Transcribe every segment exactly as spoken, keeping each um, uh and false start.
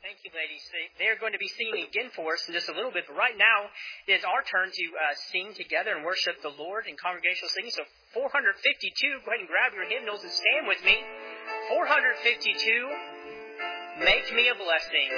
Thank you, ladies. They're going to be singing again for us in just a little bit, but right now it is our turn to uh, sing together and worship the Lord in congregational singing. So four hundred fifty-two, go ahead and grab your hymnals and stand with me. four hundred fifty-two, Make Me a Blessing.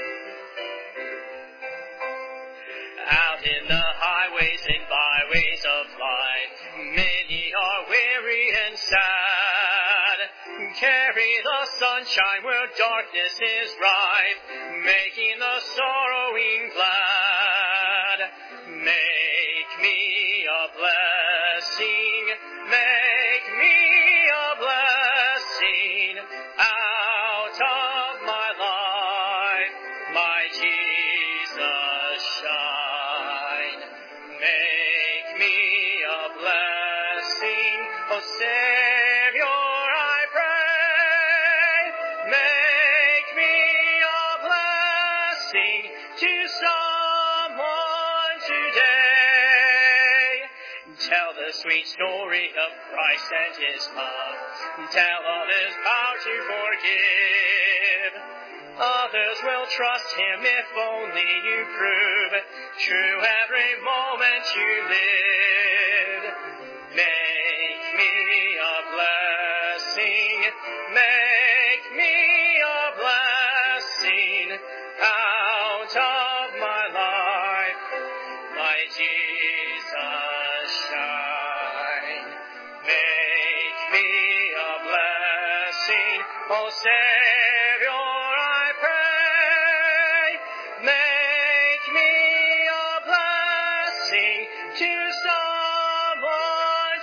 Out in the highways and byways of life, many are weary and sad. Carry the sunshine where darkness is rife, making the sorrowing glad. Make me a blessing, make me a blessing out of my life, my Jesus shine. Make me a blessing, O Savior, I pray. Make me a blessing to someone today. Tell the sweet story of Christ and His love. Tell of His power to forgive. Others will trust Him if only you prove true every moment you live. Make me a blessing, make me a blessing out of my life, my Jesus shine. Make me a blessing, O Savior, I pray. Make me a blessing to someone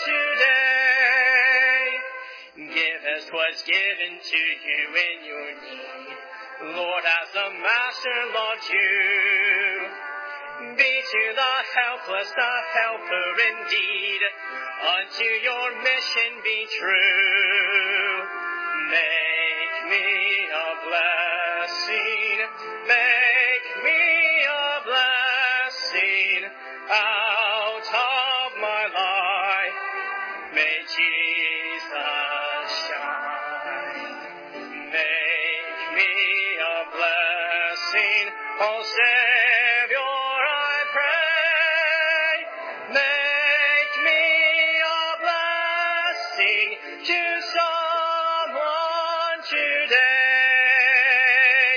today. Give as was given to you in your need, Lord, as the Master loved you. Be to the helpless the helper indeed, unto your mission be true. Make me a blessing, make me a blessing out of my life. May Jesus shine. Make me a blessing, O Savior, I pray. Make me a blessing to someone today.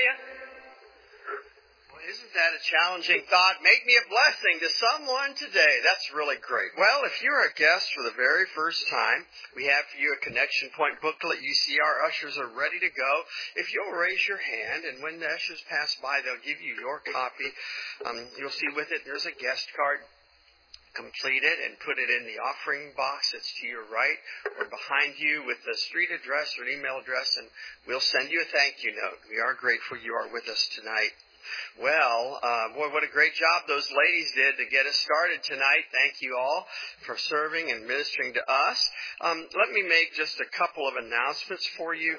Well, isn't that a challenging thought? Make me a blessing to someone today. That's really great. Well, if you're a guest for the very first time, we have for you a Connection Point booklet. You see our ushers are ready to go. If you'll raise your hand, and when the ushers pass by, they'll give you your copy. Um, you'll see with it there's a guest card. Complete it and put it in the offering box that's to your right or behind you with the street address or email address, and we'll send you a thank you note. We are grateful you are with us tonight. Well, uh, boy, what a great job those ladies did to get us started tonight. Thank you all for serving and ministering to us. Um, let me make just a couple of announcements for you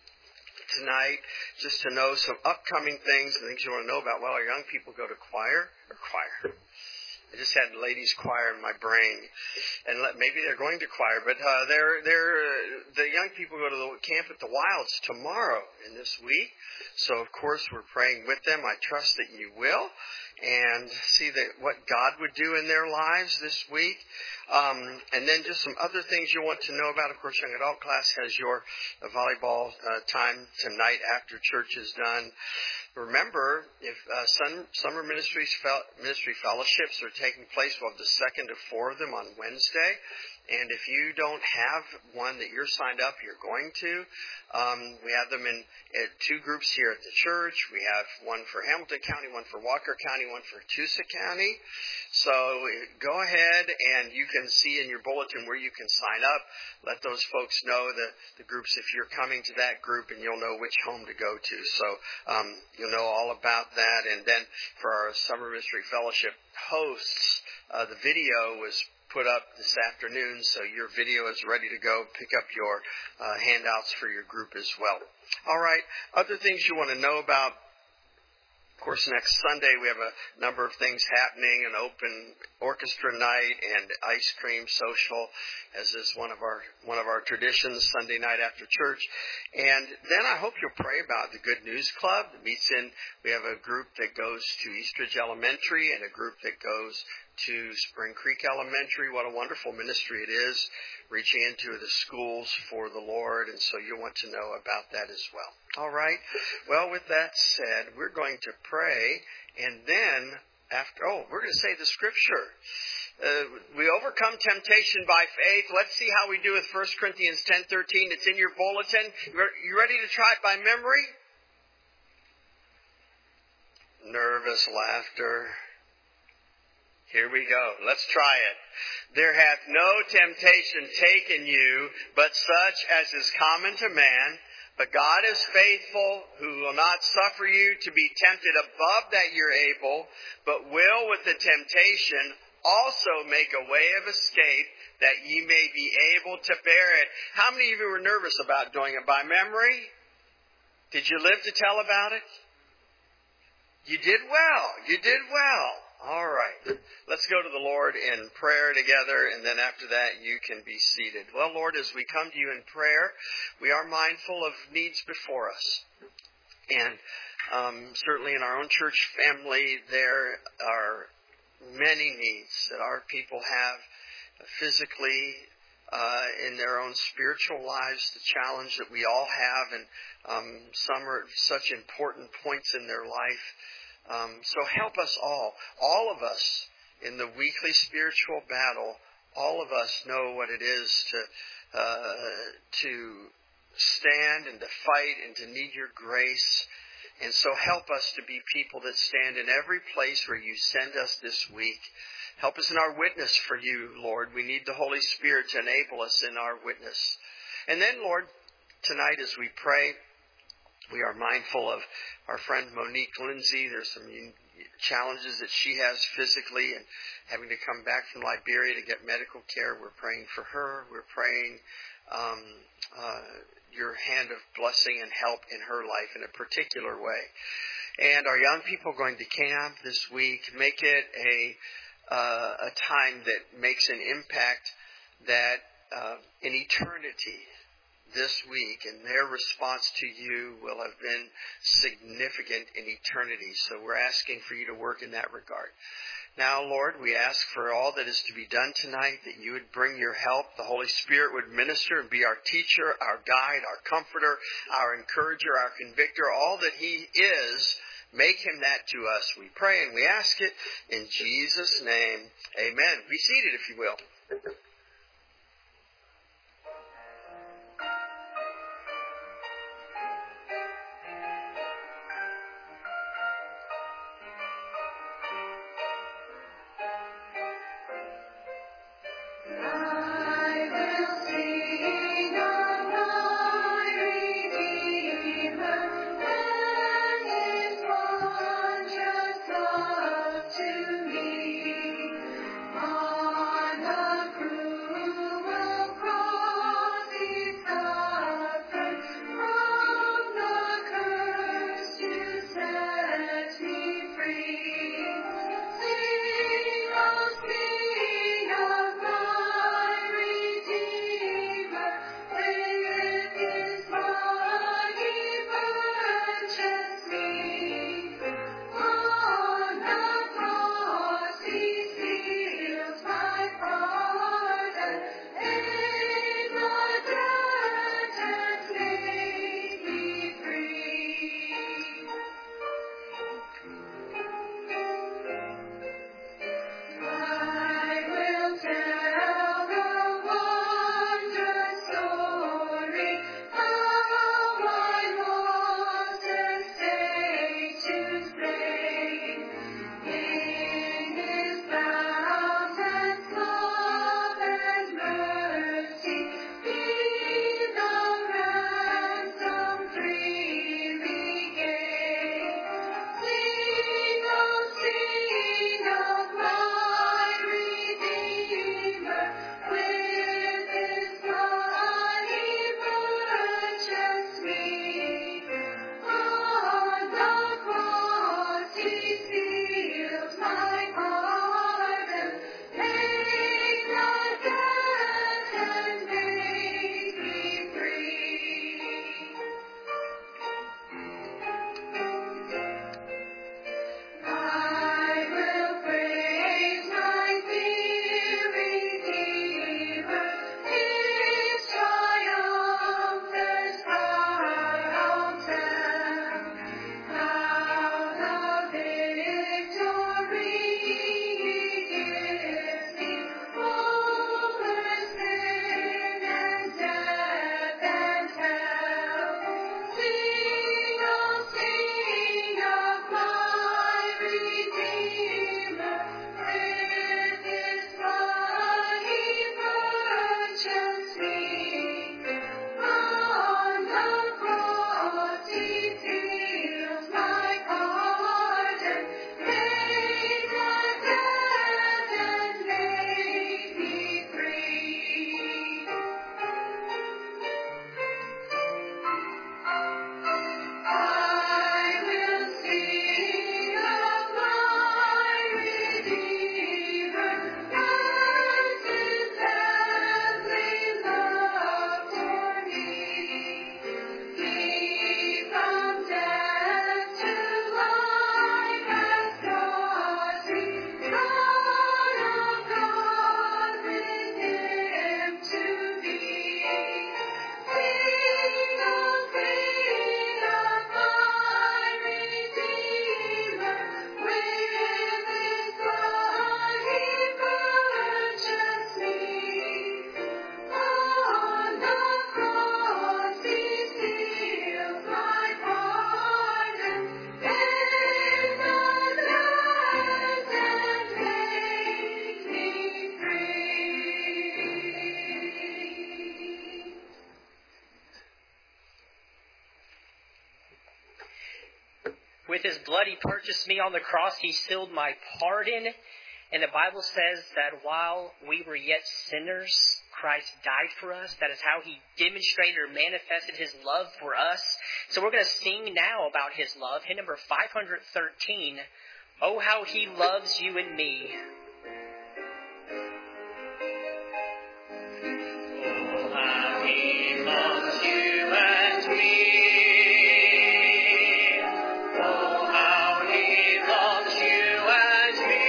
tonight, just to know some upcoming things, things you want to know about. Well, our young people go to choir, or choir. I just had ladies choir in my brain, and let, maybe they're going to choir, but uh, they're they're uh, the young people go to the camp at the Wilds tomorrow in this week. So of course we're praying with them. I trust that you will, and see that what God would do in their lives this week. Um, and then just some other things you want to know about. Of course, young adult class has your uh, volleyball uh, time tonight after church is done. Remember, if uh, some, summer ministries fel- ministry fellowships are taking place, we'll have the second of four of them on Wednesday. And if you don't have one that you're signed up, you're going to. Um, we have them in uh, two groups here at the church. We have one for Hamilton County, one for Walker County, one for Tusa County. So go ahead and you can see in your bulletin where you can sign up. Let those folks know the, the groups if you're coming to that group, and you'll know which home to go to. So um, you'll know all about that. And then for our Summer Ministry Fellowship hosts, uh, the video was put up this afternoon, so your video is ready to go. Pick up your uh, handouts for your group as well. All right, other things you want to know about Of course, next Sunday we have a number of things happening, an open orchestra night and ice cream social, as is one of our one of our traditions, Sunday night after church. And then I hope you'll pray about the Good News Club. It meets in, we have a group that goes to Eastridge Elementary and a group that goes to Spring Creek Elementary. What a wonderful ministry it is, reaching into the schools for the Lord, and so you'll want to know about that as well. All right. Well, with that said, we're going to pray, and then after, oh, we're going to say the scripture. Uh, we overcome temptation by faith. Let's see how we do with First Corinthians ten thirteen. It's in your bulletin. You ready to try it by memory? Nervous laughter. Here we go. Let's try it. There hath no temptation taken you, but such as is common to man. But God is faithful, who will not suffer you to be tempted above that you're able, but will with the temptation also make a way of escape, that ye may be able to bear it. How many of you were nervous about doing it by memory? Did you live to tell about it? You did well. You did well. All right. Let's go to the Lord in prayer together, and then after that you can be seated. Well, Lord, as we come to you in prayer, we are mindful of needs before us. And um, certainly in our own church family, there are many needs that our people have physically, uh, in their own spiritual lives, the challenge that we all have, and um, some are at such important points in their life. Um, so help us all, all of us in the weekly spiritual battle. All of us know what it is to uh, to stand and to fight and to need your grace. And so help us to be people that stand in every place where you send us this week. Help us in our witness for you, Lord. We need the Holy Spirit to enable us in our witness. And then, Lord, tonight as we pray, we are mindful of our friend Monique Lindsay. There's some challenges that she has physically and having to come back from Liberia to get medical care. We're praying for her. We're praying um, uh, your hand of blessing and help in her life in a particular way. And our young people going to camp this week, make it a, uh, a time that makes an impact that uh, in eternity this week, and their response to you will have been significant in eternity. So we're asking for you to work in that regard. Now, Lord, we ask for all that is to be done tonight, that you would bring your help. The Holy Spirit would minister and be our teacher, our guide, our comforter, our encourager, our convictor, all that he is. Make him that to us, we pray, and we ask it in Jesus' name. Amen. Be seated, if you will. On the cruise. With his blood he purchased me on the cross. He sealed my pardon. And the Bible says that while we were yet sinners, Christ died for us. That is how he demonstrated or manifested his love for us. So we're going to sing now about his love. Hymn number five hundred thirteen, Oh, How He Loves You and Me. Oh, how he loves you and me. Oh, how he loves you and me.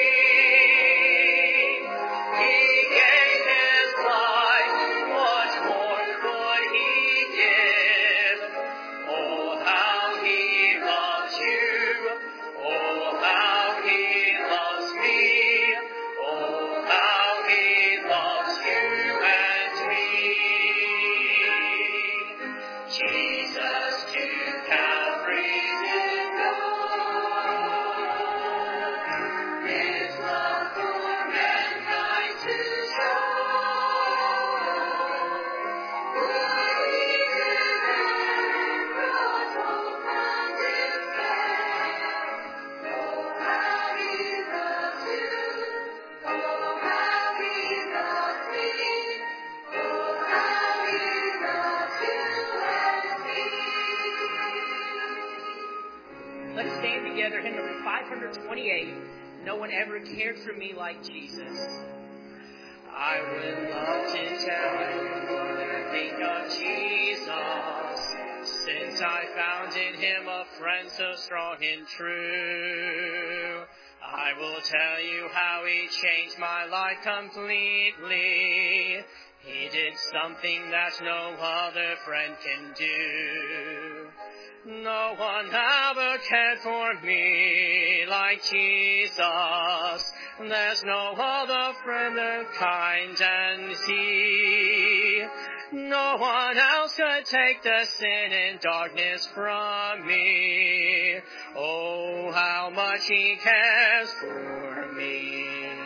He gave his life, what more could he give? Oh, how he loves you. Oh, how he loves me. Oh, how he loves you and me. Jesus to Calvary did go. His love for mankind to show. What he did and brought hope from despair. Oh, how he loves you. Oh, how he loves me. Oh, how he loves you and me. Let's stand together. Hymn number five hundred twenty-eight. No one ever cared for me like Jesus. I would love to tell you what I think of Jesus, since I found in him a friend so strong and true. I will tell you how he changed my life completely. He did something that no other friend can do. No one ever cared for me like Jesus. There's no other friend as kind as he. No one else could take the sin and darkness from me. Oh, how much he cares for me.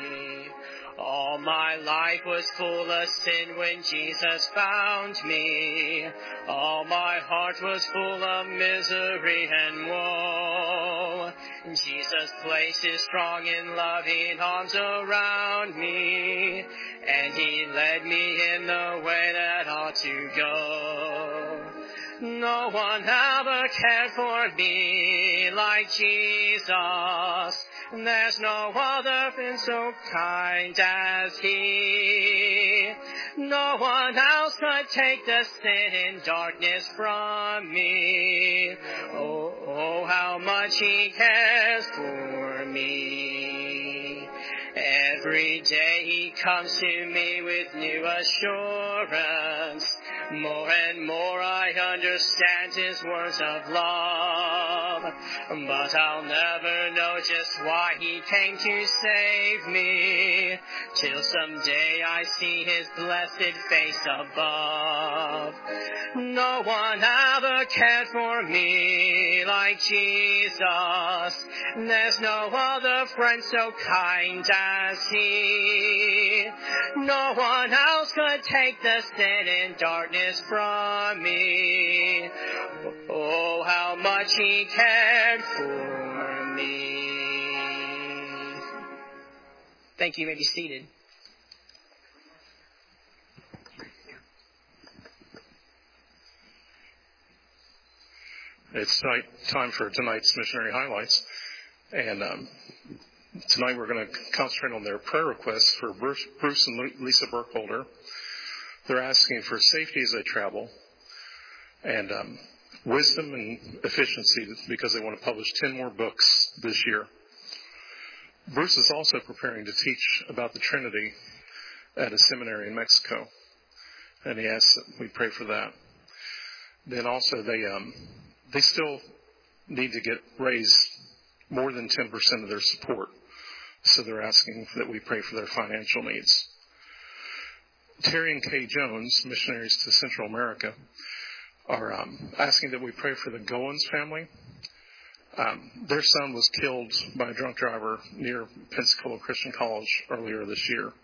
All my life was full of sin when Jesus found me. All my heart was full of misery and woe. Jesus placed his strong and loving arms around me, and he led me in the way that ought to go. No one ever cared for me like Jesus. There's no other friend so kind as he. No one else could take the sin and darkness from me. Oh, oh, how much he cares for me. Every day he comes to me with new assurance. More and more I understand his words of love. But I'll never know just why he came to save me, till someday I see his blessed face above. No one ever cared for me like Jesus. There's no other friend so kind as he. No one else could take the sin and darkness from me. Oh, how much he cared for me. Thank you. You may be seated. It's night, time for tonight's missionary highlights. And um, tonight we're going to concentrate on their prayer requests for Bruce, Bruce and Lisa Burkholder. They're asking for safety as they travel, and um, wisdom and efficiency because they want to publish ten more books this year. Bruce is also preparing to teach about the Trinity at a seminary in Mexico, and he asks that we pray for that. Then also they um, they still need to get raise more than ten percent of their support, so they're asking that we pray for their financial needs. Terry and Kay Jones, missionaries to Central America, are um, asking that we pray for the Goins family. Um, their son was killed by a drunk driver near Pensacola Christian College earlier this year.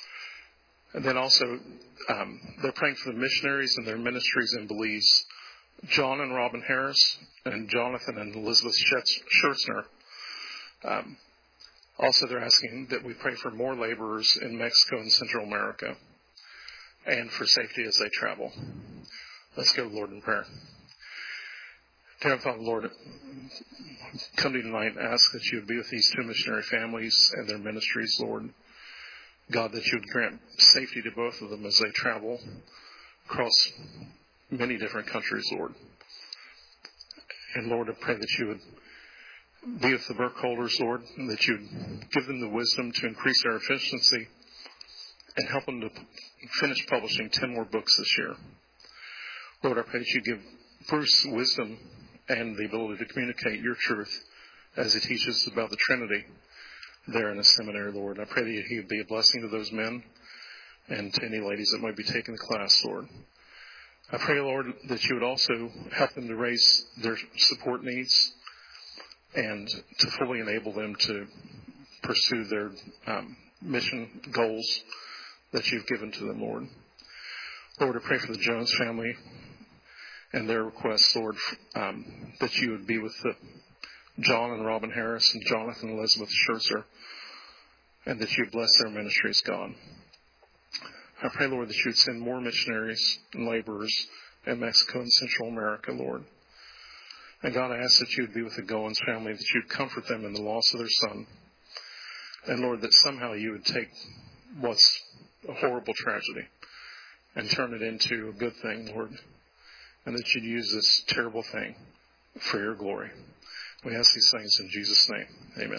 And then also, um, they're praying for the missionaries and their ministries in Belize John and Robin Harris, and Jonathan and Elizabeth Schertzner. Um, also, they're asking that we pray for more laborers in Mexico and Central America and for safety as they travel. Let's go, Lord, in prayer. Dear Father, Lord, come to you tonight and ask that you would be with these two missionary families and their ministries, Lord. God, that you would grant safety to both of them as they travel across many different countries, Lord. And Lord, I pray that you would be with the Burkholders, Lord, and that you would give them the wisdom to increase their efficiency and help them to finish publishing ten more books this year. Lord, I pray that you give Bruce wisdom and the ability to communicate your truth as he teaches about the Trinity there in the seminary, Lord. I pray that he would be a blessing to those men and to any ladies that might be taking the class, Lord. I pray, Lord, that you would also help them to raise their support needs and to fully enable them to pursue their um, mission goals that you've given to them, Lord. Lord, I pray for the Jones family and their requests, Lord, um, that you would be with the John and Robin Harris and Jonathan and Elizabeth Scherzer, and that you bless their ministries, God. I pray, Lord, that you would send more missionaries and laborers in Mexico and Central America, Lord. And God, I ask that you would be with the Goins family, that you would comfort them in the loss of their son. And Lord, that somehow you would take what's a horrible tragedy and turn it into a good thing, Lord. And that you'd use this terrible thing for your glory. We ask these things in Jesus' name. Amen.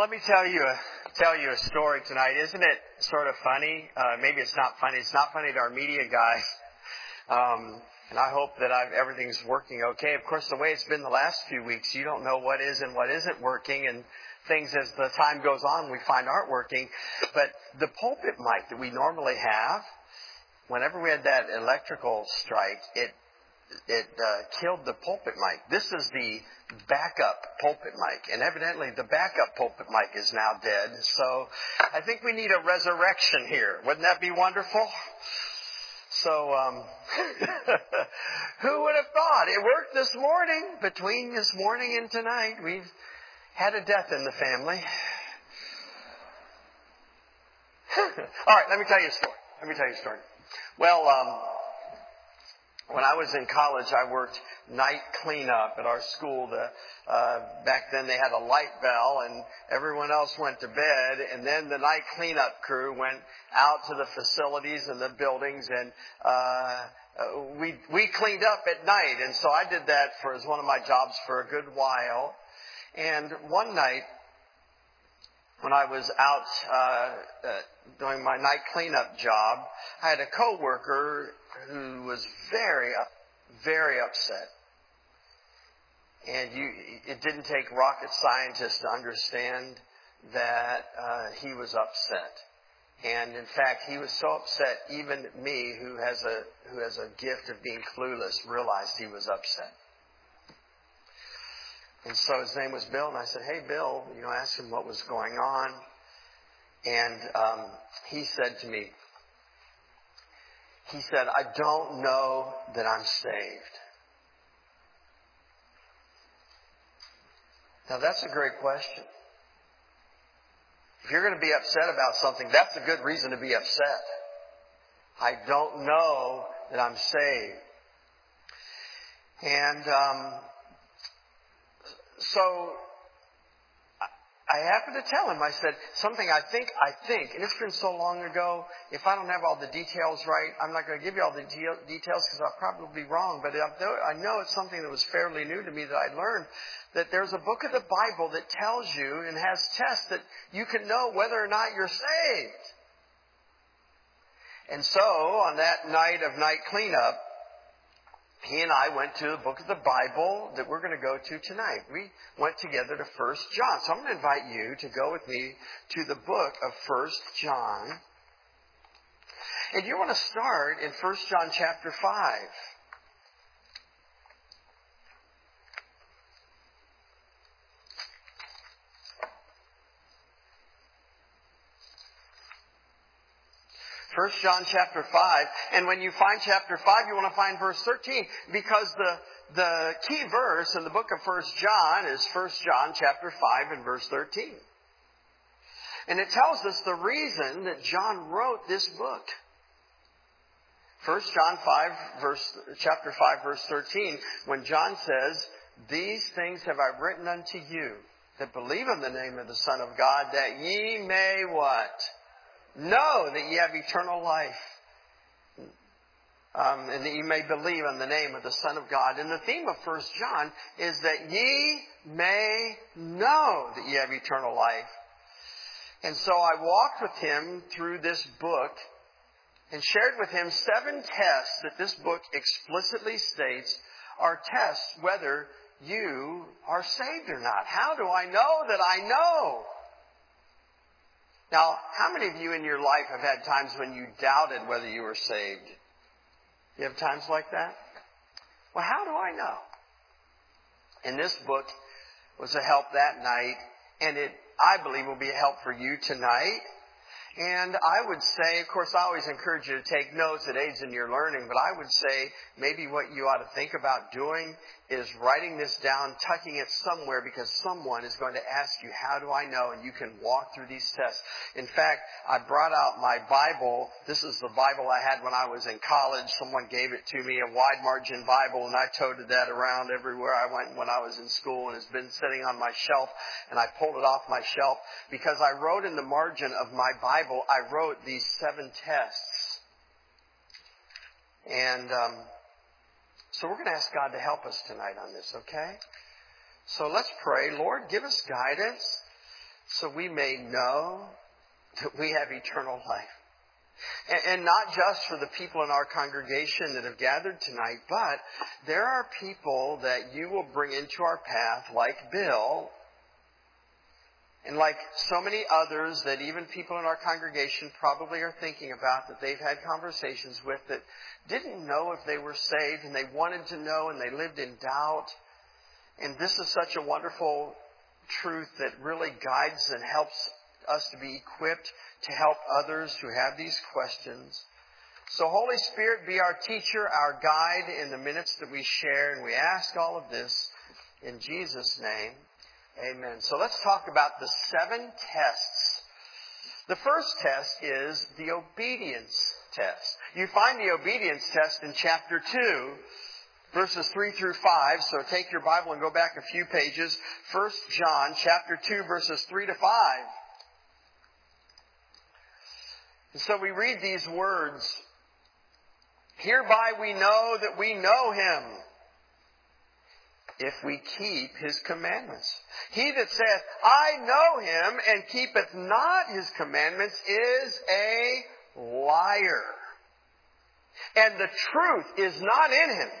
Well, let me tell you a tell you a story tonight. Isn't it sort of funny? Uh, maybe it's not funny. It's not funny to our media guys. Um, and I hope that I've, everything's working okay. Of course, the way it's been the last few weeks, you don't know what is and what isn't working, and things as the time goes on, we find aren't working. But the pulpit mic that we normally have, whenever we had that electrical strike, it it uh, killed the pulpit mic. This is the backup pulpit mic, and evidently the backup pulpit mic is now dead. So I think we need a resurrection here. Wouldn't that be wonderful? So, um, who would have thought? It worked this morning. Between this morning and tonight, we've had a death in the family. All right, let me tell you a story. Let me tell you a story. Well, um, when I was in college, I worked night cleanup at our school. The, uh, back then they had a light bell and everyone else went to bed, and then the night cleanup crew went out to the facilities and the buildings, and uh, we we cleaned up at night. And so I did that for as one of my jobs for a good while. And one night, when I was out uh, uh, doing my night cleanup job, I had a coworker who was very, very upset. And you, it didn't take rocket scientists to understand that uh, he was upset. And in fact, he was so upset, even me, who has a who has a gift of being clueless, realized he was upset. And so his name was Bill, and I said, "Hey, Bill," you know, I asked him what was going on, and um, he said to me, he said, "I don't know that I'm saved." Now, that's a great question. If you're going to be upset about something, that's a good reason to be upset. I don't know that I'm saved. And um, so I happened to tell him, I said, something I think, I think, and it's been so long ago, if I don't have all the details right, I'm not going to give you all the de- details because I'll probably be wrong, but I know it's something that was fairly new to me that I learned, that there's a book of the Bible that tells you and has tests that you can know whether or not you're saved. And so, on that night of night cleanup, he and I went to a book of the Bible that we're going to go to tonight. We went together to First John. So I'm going to invite you to go with me to the book of First John. And you want to start in First John chapter five. First John chapter five, and when you find chapter five, you want to find verse thirteen, because the the key verse in the book of First John is First John chapter five and verse thirteen. And it tells us the reason that John wrote this book. First John five, verse chapter five, verse thirteen, when John says, "These things have I written unto you, that believe in the name of the Son of God, that ye may" what? "Know that ye have eternal life, um, and that ye may believe in the name of the Son of God." And the theme of First John is that ye may know that ye have eternal life. And so I walked with him through this book and shared with him seven tests that this book explicitly states are tests whether you are saved or not. How do I know that I know? Now, how many of you in your life have had times when you doubted whether you were saved? You have times like that? Well, how do I know? And this book was a help that night, and it, I believe, will be a help for you tonight. And I would say, of course, I always encourage you to take notes. It aids in your learning. But I would say maybe what you ought to think about doing is writing this down, tucking it somewhere, because someone is going to ask you, "How do I know?" And you can walk through these tests. In fact, I brought out my Bible. This is the Bible I had when I was in college. Someone gave it to me, a wide margin Bible, and I toted that around everywhere I went when I was in school, and it's been sitting on my shelf, and I pulled it off my shelf because I wrote in the margin of my Bible, I wrote these seven tests. And um, so we're going to ask God to help us tonight on this, okay? So let's pray. Lord, give us guidance. so we may know that we have eternal life. And, and not just for the people in our congregation that have gathered tonight, but there are people that you will bring into our path like Bill, and like so many others that even people in our congregation probably are thinking about, that they've had conversations with, that didn't know if they were saved, and they wanted to know, and they lived in doubt. And this is such a wonderful truth that really guides and helps us to be equipped to help others who have these questions. So Holy Spirit, be our teacher, our guide in the minutes that we share. And we ask all of this in Jesus' name. Amen. So let's talk about the seven tests. The first test is the obedience test. You find the obedience test in chapter two, verses three through five. So take your Bible and go back a few pages. First John chapter two, verses three to five. And so we read these words. Hereby we know that we know Him, if we keep His commandments. He that saith, I know Him, and keepeth not His commandments, is a liar. And the truth is not in him.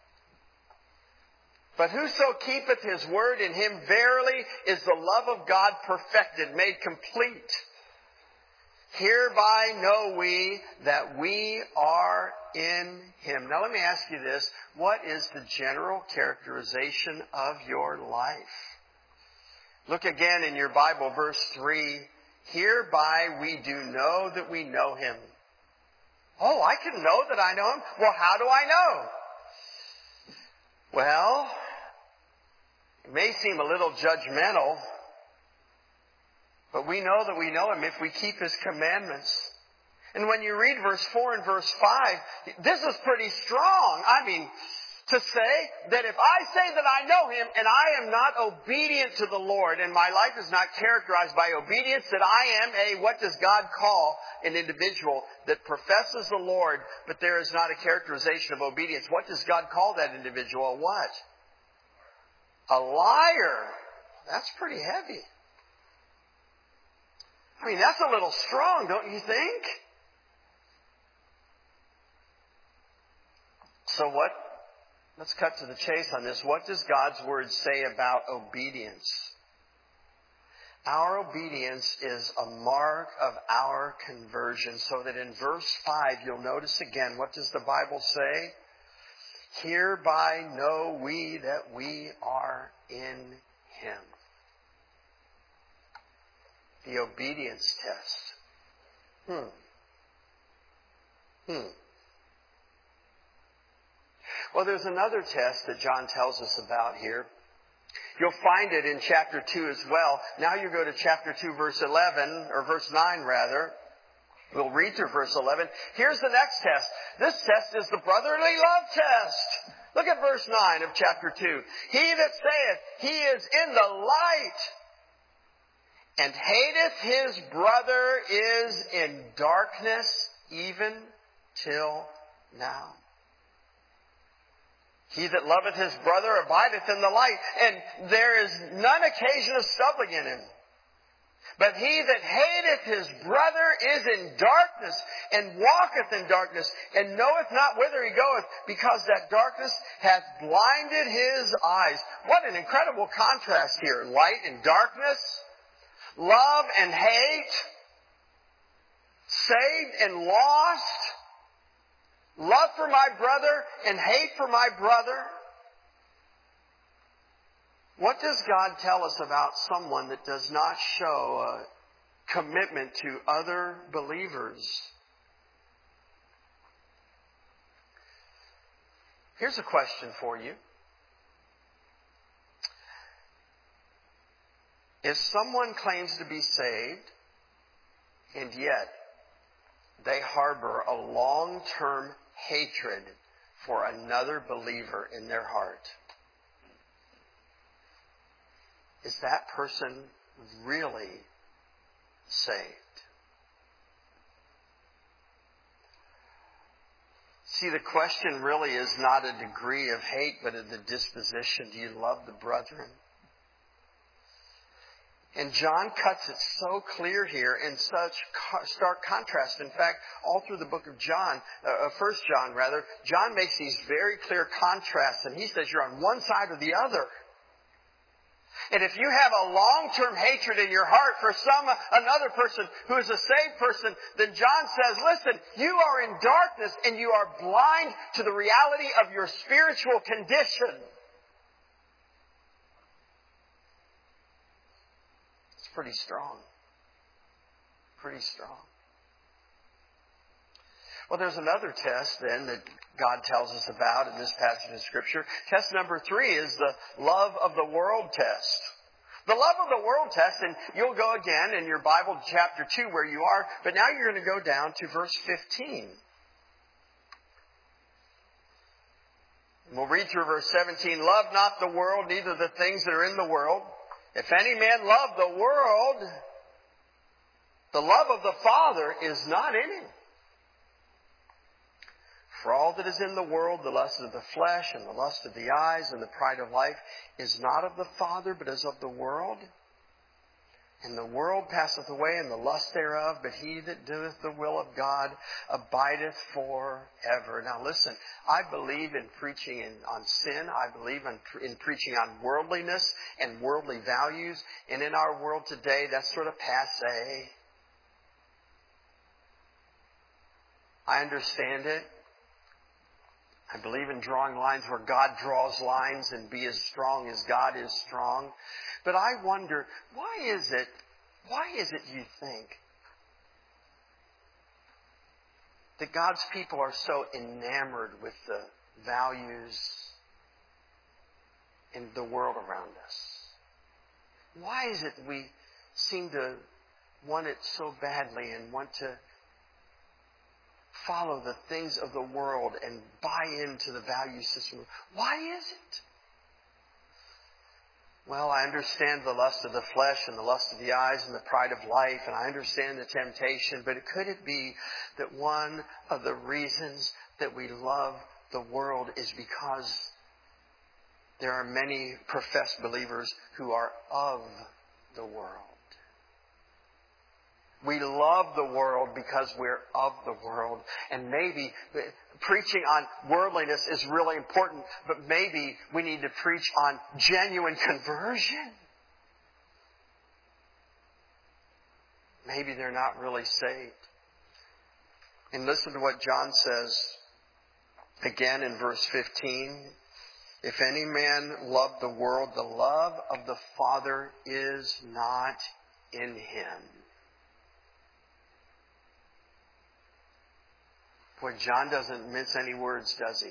But whoso keepeth His word, in him verily is the love of God perfected, made complete. Hereby know we that we are in Him. Now let me ask you this. What is the general characterization of your life? Look again in your Bible, verse three. Hereby we do know that we know Him. Oh, I can know that I know Him? Well, how do I know? Well, it may seem a little judgmental, but we know that we know Him if we keep His commandments. And when you read verse four and verse five, this is pretty strong. I mean, to say that if I say that I know Him and I am not obedient to the Lord, and my life is not characterized by obedience, that I am a, what does God call an individual that professes the Lord, but there is not a characterization of obedience? What does God call that individual? What? A liar. That's pretty heavy. I mean, that's a little strong, don't you think? So what? Let's cut to the chase on this. What does God's Word say about obedience? Our obedience is a mark of our conversion. So that in verse five, you'll notice again, what does the Bible say? Hereby know we that we are in Him. The obedience test. Hmm. Hmm. Well, there's another test that John tells us about here. You'll find it in chapter two as well. Now you go to chapter two, verse eleven, or verse nine rather. We'll read through verse eleven. Here's the next test. This test is the brotherly love test. Look at verse nine of chapter two. He that saith he is in the light and hateth his brother is in darkness even till now. He that loveth his brother abideth in the light, and there is none occasion of stumbling in him. But he that hateth his brother is in darkness, and walketh in darkness, and knoweth not whither he goeth, because that darkness hath blinded his eyes. What an incredible contrast here. Light and darkness, love and hate, saved and lost, love for my brother and hate for my brother. What does God tell us about someone that does not show a commitment to other believers? Here's a question for you. If someone claims to be saved, and yet they harbor a long-term hatred for another believer in their heart, is that person really saved? See, the question really is not a degree of hate, but of the disposition. Do you love the brethren? And John cuts it so clear here in such stark contrast. In fact, all through the book of John, uh, First John rather, John makes these very clear contrasts, and he says you're on one side or the other. And if you have a long-term hatred in your heart for some another person who is a saved person, then John says, listen, you are in darkness and you are blind to the reality of your spiritual condition. Pretty strong. Pretty strong. Well, there's another test then that God tells us about in this passage of Scripture. Test number three is the love of the world test. The love of the world test, and you'll go again in your Bible chapter two where you are, but now you're going to go down to verse fifteen. We'll read through verse seventeen. Love not the world, neither the things that are in the world. If any man love the world, the love of the Father is not in him. For all that is in the world, the lust of the flesh and the lust of the eyes and the pride of life is not of the Father, but is of the world. And the world passeth away, and the lust thereof, but he that doeth the will of God abideth forever. Now listen, I believe in preaching in, on sin. I believe in, in preaching on worldliness and worldly values. And in our world today, that's sort of passé. I understand it. I believe in drawing lines where God draws lines and be as strong as God is strong. But I wonder, why is it, why is it you think that God's people are so enamored with the values in the world around us? Why is it we seem to want it so badly and want to follow the things of the world and buy into the value system? Why is it? Well, I understand the lust of the flesh and the lust of the eyes and the pride of life, and I understand the temptation, but could it be that one of the reasons that we love the world is because there are many professed believers who are of the world? We love the world because we're of the world. And maybe preaching on worldliness is really important, but maybe we need to preach on genuine conversion. Maybe they're not really saved. And listen to what John says again in verse fifteen. If any man love the world, the love of the Father is not in him. Boy, John doesn't mince any words, does he?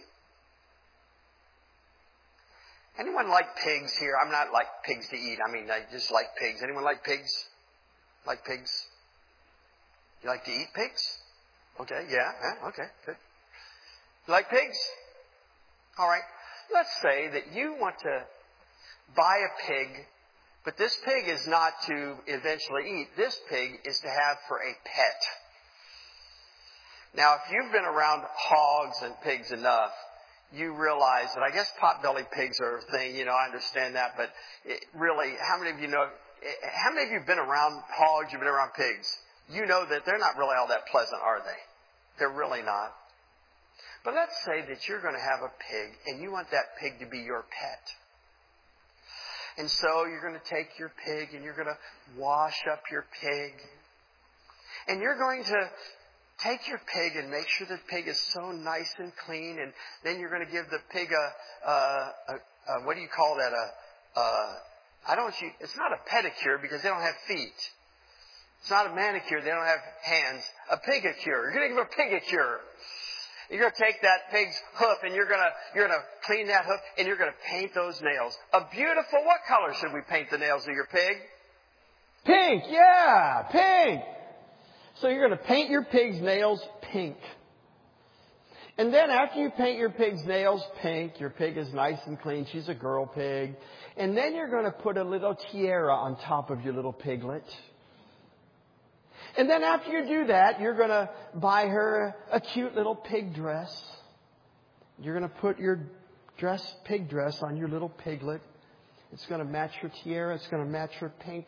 Anyone like pigs here? I'm not like pigs to eat. I mean, I just like pigs. Anyone like pigs? Like pigs? You like to eat pigs? Okay, yeah, yeah, okay, good. You like pigs? All right. Let's say that you want to buy a pig, but this pig is not to eventually eat. This pig is to have for a pet. Now, if you've been around hogs and pigs enough, you realize that I guess pot-bellied pigs are a thing. You know, I understand that. But it really, how many of you know, how many of you have been around hogs, you've been around pigs? You know that they're not really all that pleasant, are they? They're really not. But let's say that you're going to have a pig and you want that pig to be your pet. And so you're going to take your pig and you're going to wash up your pig. And you're going to take your pig and make sure the pig is so nice and clean, and then you're going to give the pig a, a, a, a what do you call that? A, a I don't. It's not a pedicure because they don't have feet. It's not a manicure. They don't have hands. A pigicure. You're going to give a pigicure. You're going to take that pig's hoof and you're going to you're going to clean that hoof and you're going to paint those nails. A beautiful. What color should we paint the nails of your pig? Pink. Yeah, pink. So you're going to paint your pig's nails pink. And then after you paint your pig's nails pink, your pig is nice and clean. She's a girl pig. And then you're going to put a little tiara on top of your little piglet. And then after you do that, you're going to buy her a cute little pig dress. You're going to put your dress, pig dress on your little piglet. It's going to match her tiara. It's going to match her pink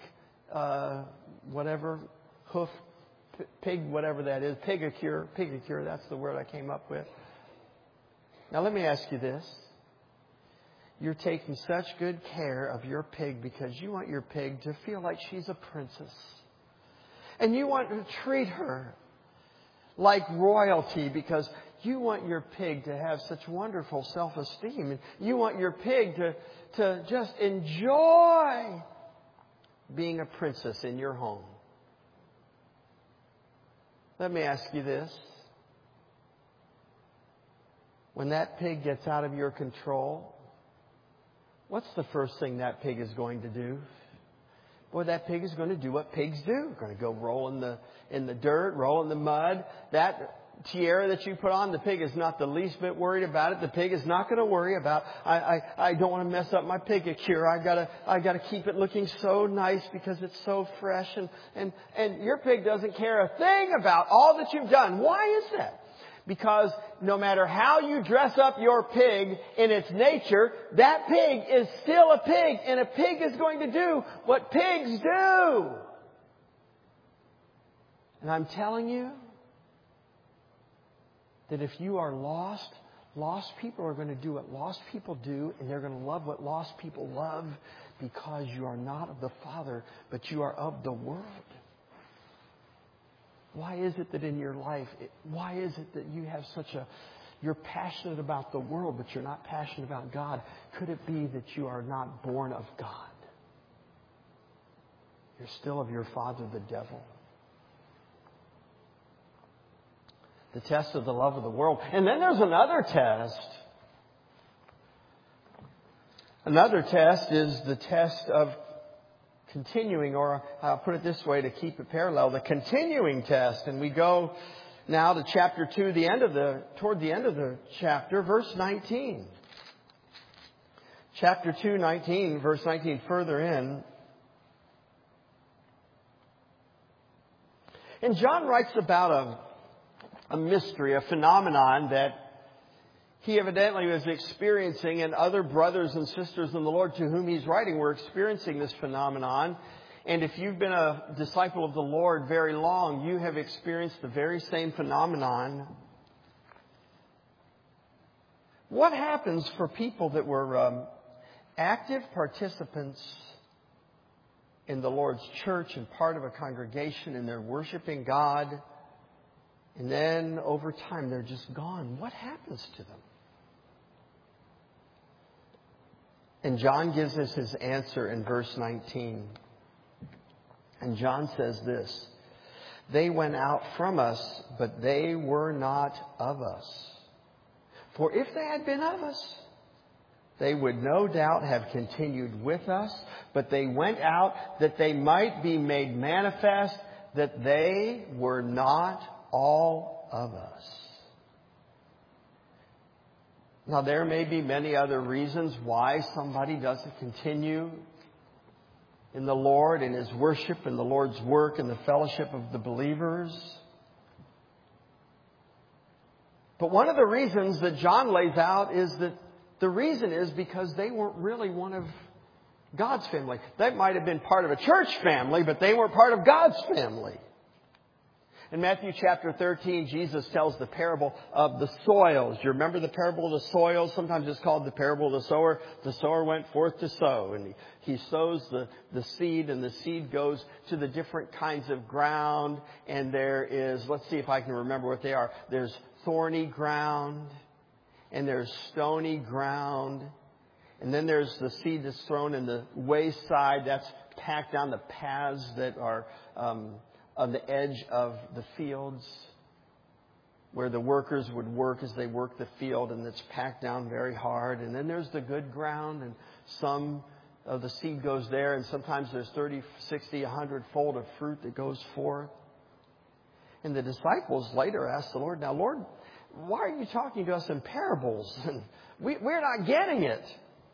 uh, whatever, hoof, p- pig, whatever that is, pigicure, pigicure, that's the word I came up with. Now let me ask you this. You're taking such good care of your pig because you want your pig to feel like she's a princess. And you want to treat her like royalty because you want your pig to have such wonderful self-esteem. And you want your pig to, to just enjoy being a princess in your home. Let me ask you this. When that pig gets out of your control, what's the first thing that pig is going to do? Boy, that pig is going to do what pigs do. Going to go roll in the in the dirt, roll in the mud. That tiara that you put on, the pig is not the least bit worried about it. The pig is not going to worry about, I, I, I don't want to mess up my pigicure. I gotta I gotta keep it looking so nice because it's so fresh. And, and, and your pig doesn't care a thing about all that you've done. Why is that? Because no matter how you dress up your pig in its nature, that pig is still a pig. And a pig is going to do what pigs do. And I'm telling you that if you are lost, lost people are going to do what lost people do. And they're going to love what lost people love because you are not of the Father, but you are of the world. Why is it that in your life, why is it that you have such a, you're passionate about the world, but you're not passionate about God? Could it be that you are not born of God? You're still of your father, the devil. The test of the love of the world. And then there's another test. Another test is the test of continuing, or I'll put it this way to keep it parallel, the continuing test. And we go now to chapter two, the end of the, toward the end of the chapter, verse nineteen. Chapter two, nineteen, verse nineteen, further in. And John writes about a, a mystery, a phenomenon that he evidently was experiencing, and other brothers and sisters in the Lord to whom he's writing were experiencing this phenomenon. And if you've been a disciple of the Lord very long, you have experienced the very same phenomenon. What happens for people that were um, active participants in the Lord's church and part of a congregation, and they're worshiping God, and then over time they're just gone? What happens to them? And John gives us his answer in verse nineteen. And John says this: they went out from us, but they were not of us. For if they had been of us, they would no doubt have continued with us. But they went out that they might be made manifest that they were not all of us. Now, there may be many other reasons why somebody doesn't continue in the Lord, in His worship, in the Lord's work, in the fellowship of the believers. But one of the reasons that John lays out is that the reason is because they weren't really one of God's family. They might have been part of a church family, but they weren't part of God's family. In Matthew chapter thirteen, Jesus tells the parable of the soils. You remember the parable of the soils? Sometimes it's called the parable of the sower. The sower went forth to sow, and he, he sows the, the seed, and the seed goes to the different kinds of ground. And there is, let's see if I can remember what they are. There's thorny ground, and there's stony ground. And then there's the seed that's thrown in the wayside. That's packed down the paths that are um, on the edge of the fields, where the workers would work as they work the field, and it's packed down very hard. And then there's the good ground, and some of the seed goes there, and sometimes there's thirty, sixty, one hundred fold of fruit that goes forth. And the disciples later asked the Lord, now, Lord, why are you talking to us in parables? And we, we're not getting it.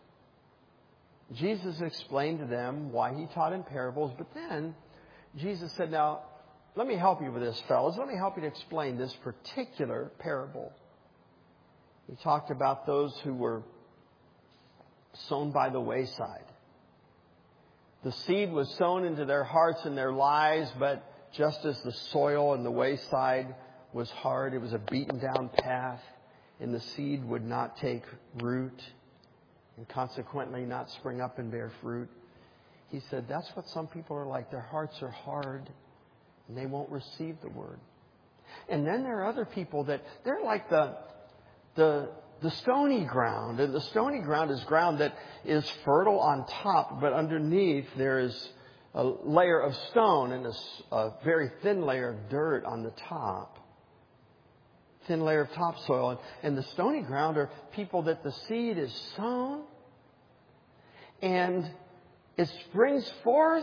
Jesus explained to them why He taught in parables, but then Jesus said, now, let me help you with this, fellas. Let me help you to explain this particular parable. He talked about those who were sown by the wayside. The seed was sown into their hearts and their lives, but just as the soil and the wayside was hard, it was a beaten down path, and the seed would not take root and consequently not spring up and bear fruit. He said, that's what some people are like. Their hearts are hard and they won't receive the word. And then there are other people that they're like the, the, the stony ground. And the stony ground is ground that is fertile on top, but underneath there is a layer of stone and a, a very thin layer of dirt on the top. Thin layer of topsoil. And, and the stony ground are people that the seed is sown and it springs forth.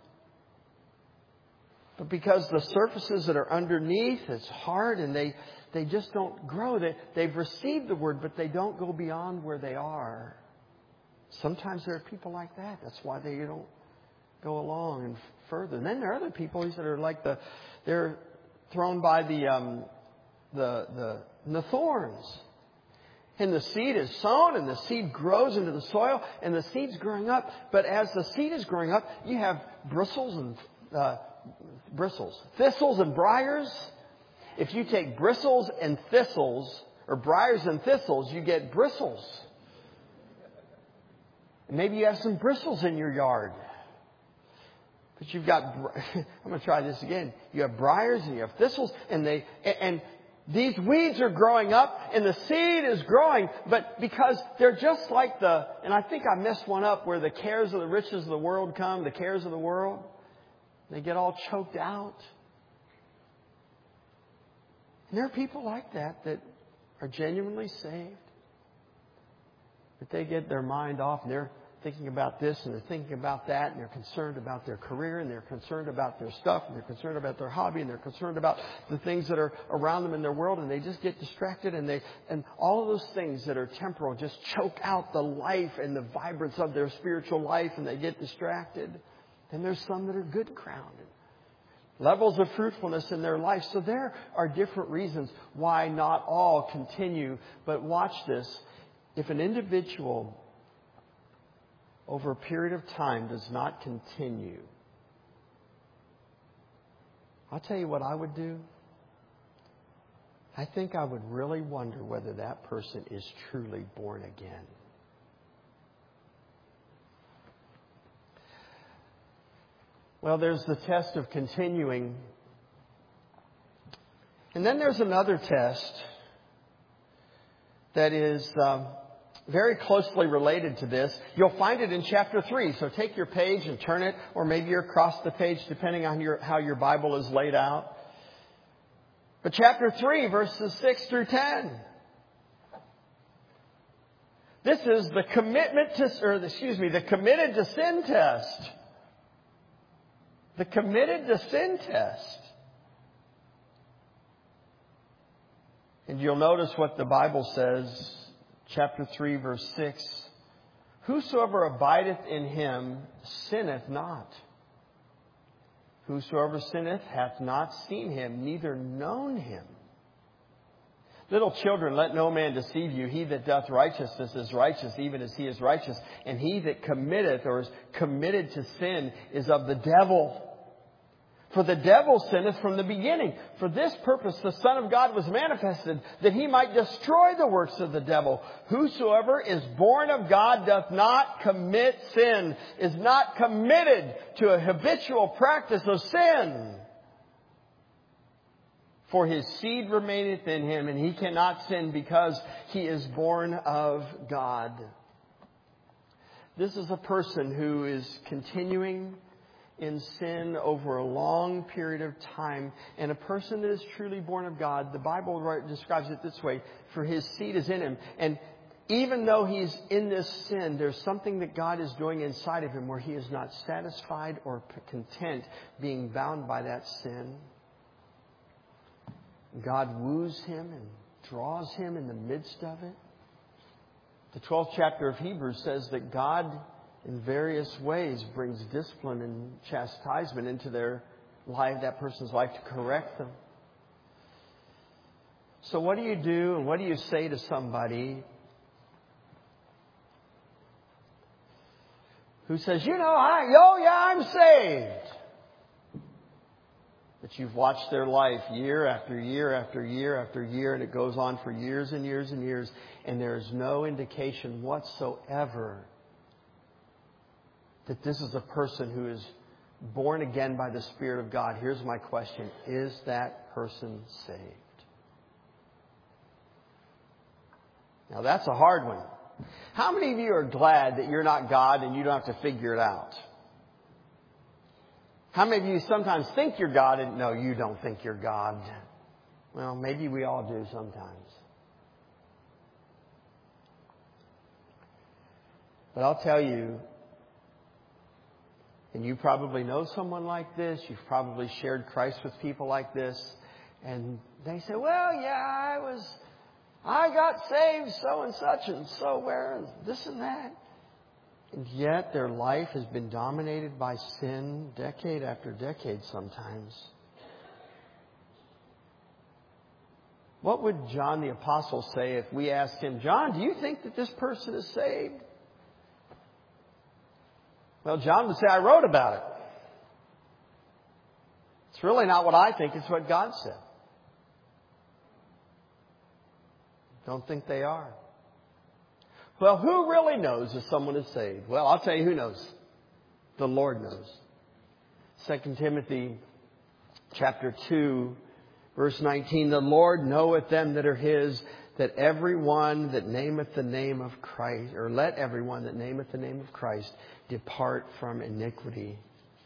But because the surfaces that are underneath, it's hard and they, they just don't grow. They, they've received the word, but they don't go beyond where they are. Sometimes there are people like that. That's why they don't go along and further. And then there are other people that are like the, they're thrown by the, um, the, the, the thorns. And the seed is sown and the seed grows into the soil and the seed's growing up. But as the seed is growing up, you have bristles and, uh, bristles, thistles and briars. If you take bristles and thistles, or briars and thistles, you get bristles. And maybe you have some bristles in your yard. But you've got, I'm going to try this again. You have briars and you have thistles, and they, and these weeds are growing up, and the seed is growing, but because they're just like the, and I think I messed one up where the cares of the riches of the world come, the cares of the world, they get all choked out. And there are people like that that are genuinely saved, but they get their mind off and they're thinking about this and they're thinking about that and they're concerned about their career and they're concerned about their stuff and they're concerned about their hobby and they're concerned about the things that are around them in their world, and they just get distracted, and they and all of those things that are temporal just choke out the life and the vibrance of their spiritual life, and they get distracted. And there's some that are good ground, levels of fruitfulness in their life. So there are different reasons why not all continue. But watch this. If an individual over a period of time does not continue, I'll tell you what I would do. I think I would really wonder whether that person is truly born again. Well, there's the test of continuing. And then there's another test that is um, very closely related to this. You'll find it in chapter three. So take your page and turn it, or maybe you're across the page depending on your, how your Bible is laid out. But chapter three, verses six through ten. This is the commitment to, or excuse me, the committed to sin test. The committed to sin test. And you'll notice what the Bible says, chapter three, verse six. Whosoever abideth in him sinneth not. Whosoever sinneth hath not seen him, neither known him. Little children, let no man deceive you. He that doth righteousness is righteous, even as he is righteous. And he that committeth or is committed to sin is of the devil. For the devil sinneth from the beginning. For this purpose the Son of God was manifested, that he might destroy the works of the devil. Whosoever is born of God doth not commit sin, is not committed to a habitual practice of sin. For his seed remaineth in him, and he cannot sin because he is born of God. This is a person who is continuing in sin over a long period of time. And a person that is truly born of God, the Bible describes it this way: for his seed is in him. And even though he's in this sin, there's something that God is doing inside of him where he is not satisfied or content being bound by that sin. God woos him and draws him in the midst of it. The twelfth chapter of Hebrews says that God in various ways brings discipline and chastisement into their life, that person's life, to correct them. So what do you do and what do you say to somebody who says, you know, I, oh yeah, I'm saved. But you've watched their life year after year after year after year, and it goes on for years and years and years, and there's no indication whatsoever that this is a person who is born again by the Spirit of God. Here's my question. Is that person saved? Now that's a hard one. How many of you are glad that you're not God and you don't have to figure it out? How many of you sometimes think you're God and no, you don't think you're God? Well, maybe we all do sometimes. But I'll tell you, and you probably know someone like this, you've probably shared Christ with people like this, and they say, well, yeah, I was, I got saved so and such and so where, and this and that. And yet their life has been dominated by sin decade after decade sometimes. What would John the Apostle say if we asked him, John, do you think that this person is saved? Well, John would say, I wrote about it. It's really not what I think, it's what God said. Don't think they are. Well, who really knows if someone is saved? Well, I'll tell you who knows. The Lord knows. Second Timothy chapter two, verse nineteen, the Lord knoweth them that are His, that everyone that nameth the name of Christ, or let everyone that nameth the name of Christ depart from iniquity.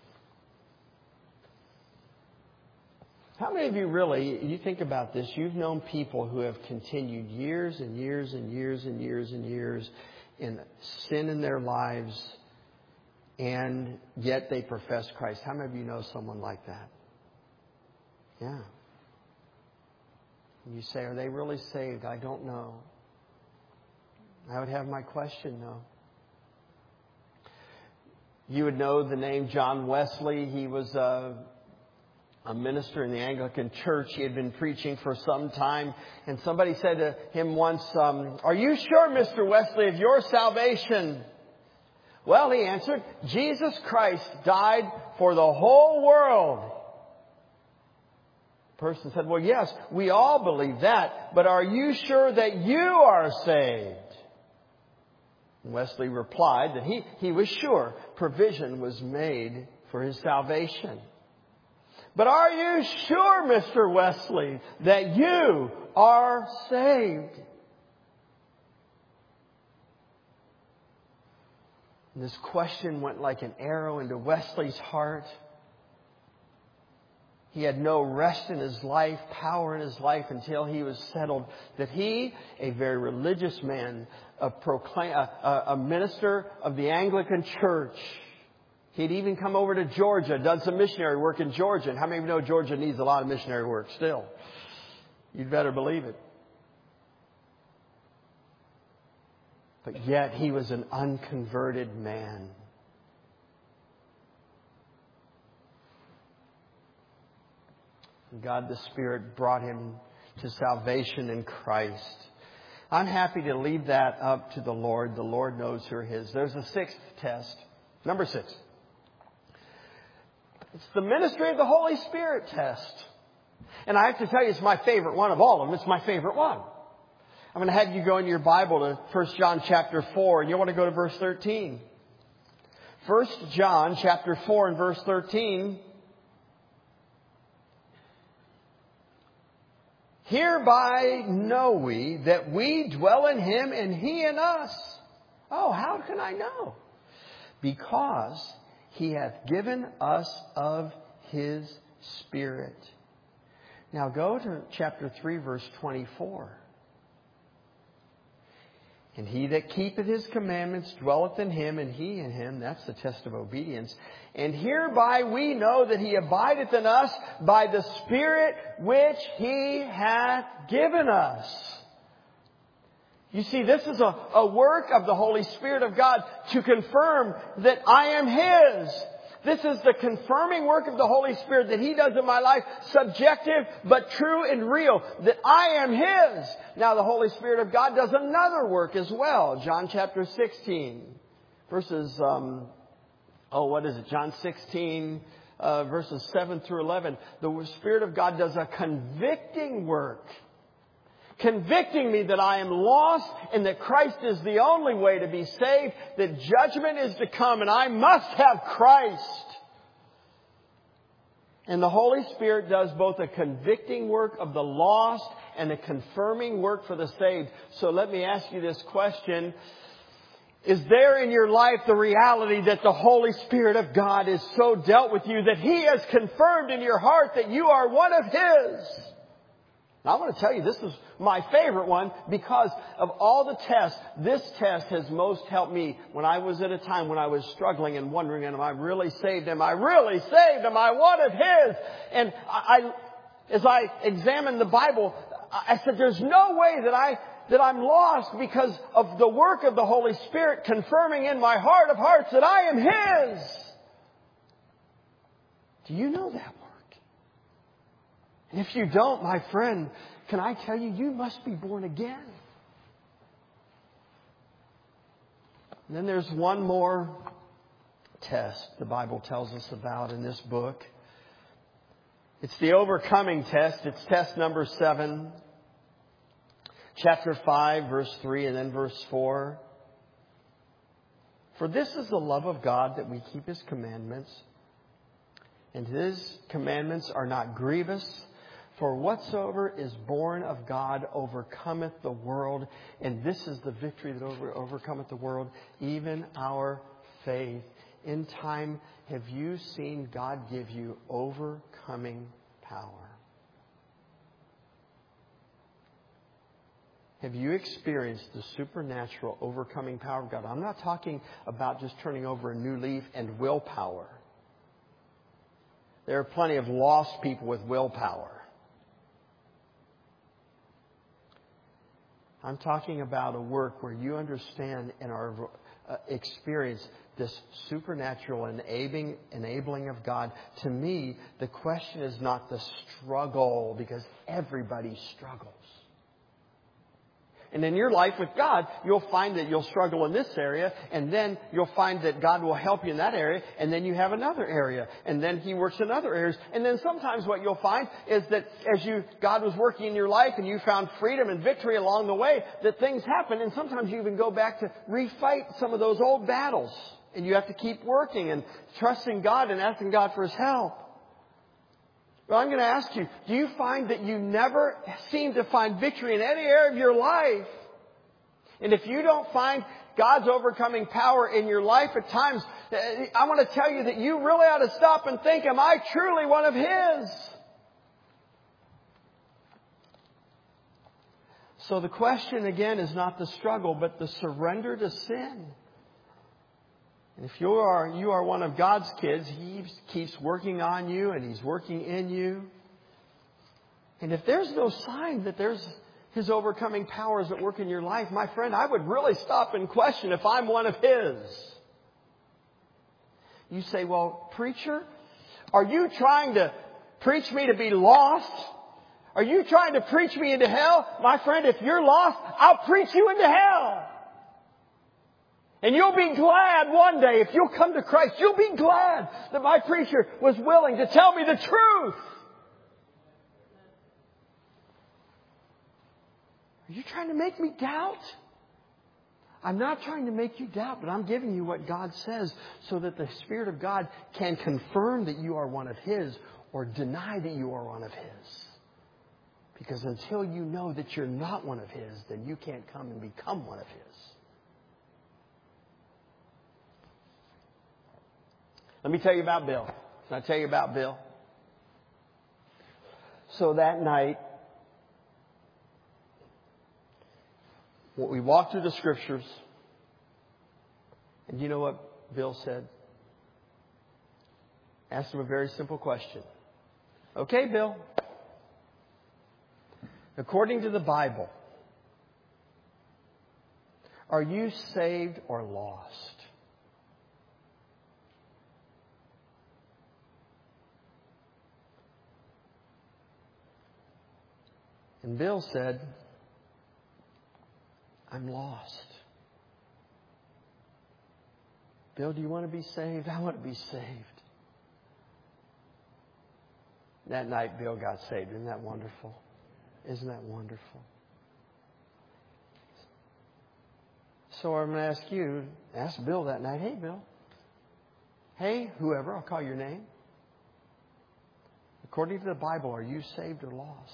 How many of you really, you think about this, you've known people who have continued years and years and years and years and years in sin in their lives, and yet they profess Christ. How many of you know someone like that? Yeah. And you say, are they really saved? I don't know. I would have my question, though. You would know the name John Wesley. He was a, a minister in the Anglican Church. He had been preaching for some time. And somebody said to him once, um, are you sure, Mister Wesley, of your salvation? Well, he answered, Jesus Christ died for the whole world. The person said, well, yes, we all believe that. But are you sure that you are saved? Wesley replied that he, he was sure provision was made for his salvation. But are you sure, Mister Wesley, that you are saved? And this question went like an arrow into Wesley's heart. He had no rest in his life, power in his life, until he was settled that he, a very religious man, a, proclaim, a, a minister of the Anglican Church, he'd even come over to Georgia, done some missionary work in Georgia. And how many of you know Georgia needs a lot of missionary work still? You'd better believe it. But yet he was an unconverted man. God the Spirit brought him to salvation in Christ. I'm happy to leave that up to the Lord. The Lord knows who are His. There's a sixth test. Number six. It's the ministry of the Holy Spirit test. And I have to tell you, it's my favorite one of all of them. It's my favorite one. I'm going to have you go in your Bible to First John chapter four, and you want to go to verse thirteen. First John chapter four and verse thirteen. Hereby know we that we dwell in Him and He in us. Oh, how can I know? Because He hath given us of His Spirit. Now go to chapter three, verse twenty-four. And he that keepeth His commandments dwelleth in Him, and He in him. That's the test of obedience. And hereby we know that He abideth in us by the Spirit which He hath given us. You see, this is a, a work of the Holy Spirit of God to confirm that I am His. This is the confirming work of the Holy Spirit that He does in my life, subjective but true and real, that I am His. Now the Holy Spirit of God does another work as well. John chapter sixteen, verses um, oh, what is it? John sixteen, uh, verses seven through eleven. The Spirit of God does a convicting work. Convicting me that I am lost and that Christ is the only way to be saved, that judgment is to come and I must have Christ. And the Holy Spirit does both a convicting work of the lost and a confirming work for the saved. So let me ask you this question. Is there in your life the reality that the Holy Spirit of God is so dealt with you that He has confirmed in your heart that you are one of His? Now, I want to tell you, this is my favorite one because of all the tests. This test has most helped me when I was at a time when I was struggling and wondering, am I really saved? Am I really saved? Am I one of His? And I, as I examined the Bible, I said, there's no way that I, that I'm lost because of the work of the Holy Spirit confirming in my heart of hearts that I am His. Do you know that? And if you don't, my friend, can I tell you, you must be born again. And then there's one more test the Bible tells us about in this book. It's the overcoming test. It's test number seven. Chapter five, verse three, and then verse four. For this is the love of God, that we keep His commandments. And His commandments are not grievous. For whatsoever is born of God overcometh the world. And this is the victory that over, overcometh the world, even our faith. In time, have you seen God give you overcoming power? Have you experienced the supernatural overcoming power of God? I'm not talking about just turning over a new leaf and willpower. There are plenty of lost people with willpower. I'm talking about a work where you understand and are uh, experience this supernatural enabling, enabling of God. To me, the question is not the struggle, because everybody struggles. And in your life with God, you'll find that you'll struggle in this area, and then you'll find that God will help you in that area, and then you have another area, and then He works in other areas. And then sometimes what you'll find is that as you God was working in your life and you found freedom and victory along the way, that things happen, and sometimes you even go back to refight some of those old battles. And you have to keep working and trusting God and asking God for His help. Well, I'm going to ask you, do you find that you never seem to find victory in any area of your life? And if you don't find God's overcoming power in your life at times, I want to tell you that you really ought to stop and think, am I truly one of His? So the question again is not the struggle, but the surrender to sin. And if you are you are one of God's kids, He keeps working on you and He's working in you. And if there's no sign that there's His overcoming powers at work in your life, my friend, I would really stop and question if I'm one of His. You say, well, preacher, are you trying to preach me to be lost? Are you trying to preach me into hell? My friend, if you're lost, I'll preach you into hell. And you'll be glad one day, if you'll come to Christ, you'll be glad that my preacher was willing to tell me the truth. Are you trying to make me doubt? I'm not trying to make you doubt, but I'm giving you what God says so that the Spirit of God can confirm that you are one of His or deny that you are one of His. Because until you know that you're not one of His, then you can't come and become one of His. Let me tell you about Bill. Can I tell you about Bill? So that night, we walked through the Scriptures, and you know what Bill said? Asked him a very simple question. Okay, Bill. According to the Bible, are you saved or lost? And Bill said, I'm lost. Bill, do you want to be saved? I want to be saved. That night, Bill got saved. Isn't that wonderful? Isn't that wonderful? So I'm going to ask you, ask Bill that night, hey, Bill. Hey, whoever, I'll call your name. According to the Bible, are you saved or lost?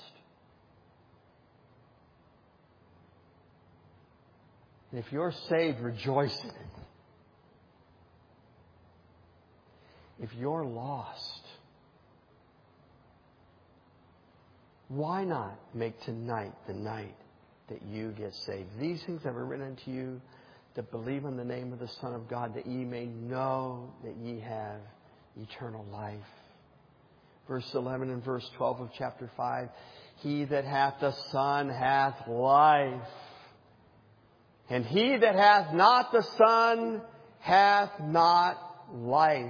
And if you're saved, rejoice in it. If you're lost, why not make tonight the night that you get saved? These things have I written unto you that believe in the name of the Son of God, that ye may know that ye have eternal life. Verse eleven and verse twelve of chapter five. He that hath the Son hath life. And he that hath not the Son hath not life.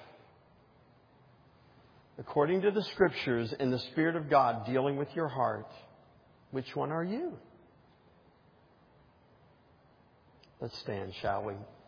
According to the Scriptures and the Spirit of God dealing with your heart, which one are you? Let's stand, shall we?